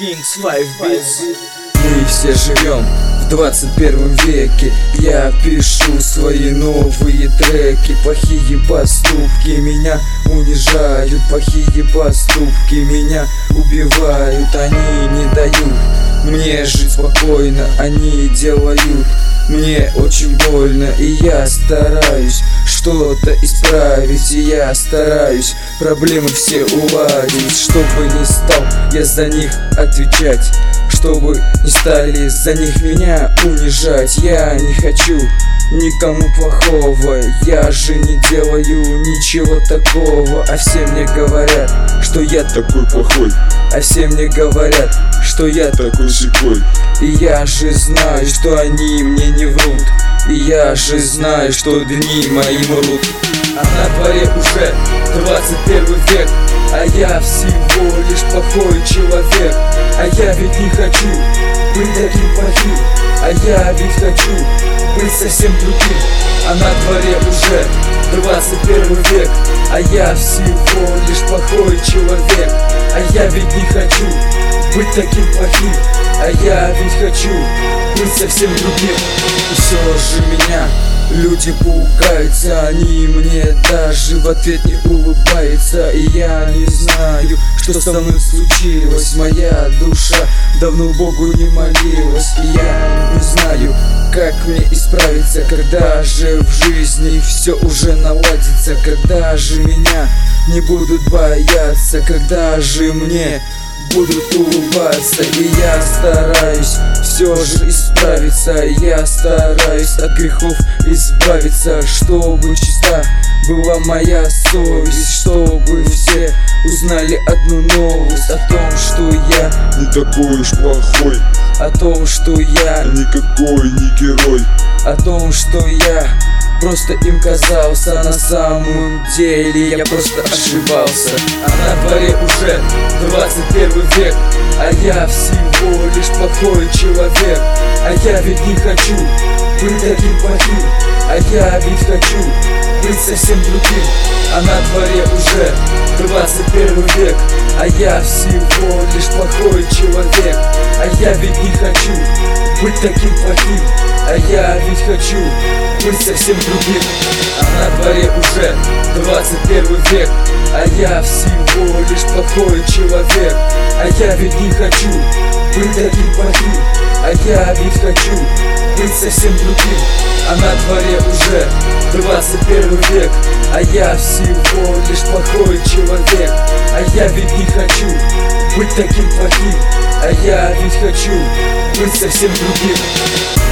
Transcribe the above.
Kings 5 Beats. Мы все живем в 21 веке. Я пишу свои новые треки. Плохие поступки меня унижают, плохие поступки меня убивают. Они не дают мне жить спокойно, они делают мне очень больно. И я стараюсь что-то исправить, и я стараюсь проблемы все уладить. Чтобы не стал я за них отвечать, чтобы не стали за них меня унижать. Я не хочу никому плохого, я же не делаю ничего такого. А все мне говорят, что я такой плохой, а все мне говорят, что я такой секой. И я же знаю, что они мне не врут. И я же знаю, что дни мои мрут. А на дворе уже 21 век, а я всего лишь плохой человек. А я ведь не хочу быть таким плохим, а я ведь хочу быть совсем другим. А на дворе уже 21 век, а я всего лишь плохой человек. А я ведь не хочу быть таким плохим, а я ведь хочу быть совсем другим. И все же меня люди пугаются, они мне даже в ответ не улыбаются. И я не знаю, что со мной случилось. Моя душа давно Богу не молилась. И я не знаю, как мне исправиться, когда же в жизни все уже наладится. Когда же меня не будут бояться, когда же мне будут улыбаться. И я стараюсь все же исправиться, я стараюсь от грехов избавиться, чтобы чиста была моя совесть, чтобы все узнали одну новость о том, что я не такой уж плохой, о том, что я никакой не герой, о том, что я просто им казался, на самом деле я просто ошибался. А на дворе уже 21 век, а я всего лишь плохой человек. А я ведь не хочу быть таким плохим, а я ведь хочу быть совсем другим. А на дворе уже 21 век, а я всего лишь плохой человек. А я ведь не хочу быть таким плохим, а я ведь хочу быть совсем другим. А на дворе уже 21 век, а я всего лишь плохой человек. А я ведь не хочу быть таким плохим, а я ведь хочу быть совсем другим. А на дворе уже 21 век, а я всего лишь плохой человек. А я ведь не хочу быть таким плохим, а я ведь хочу быть совсем другим.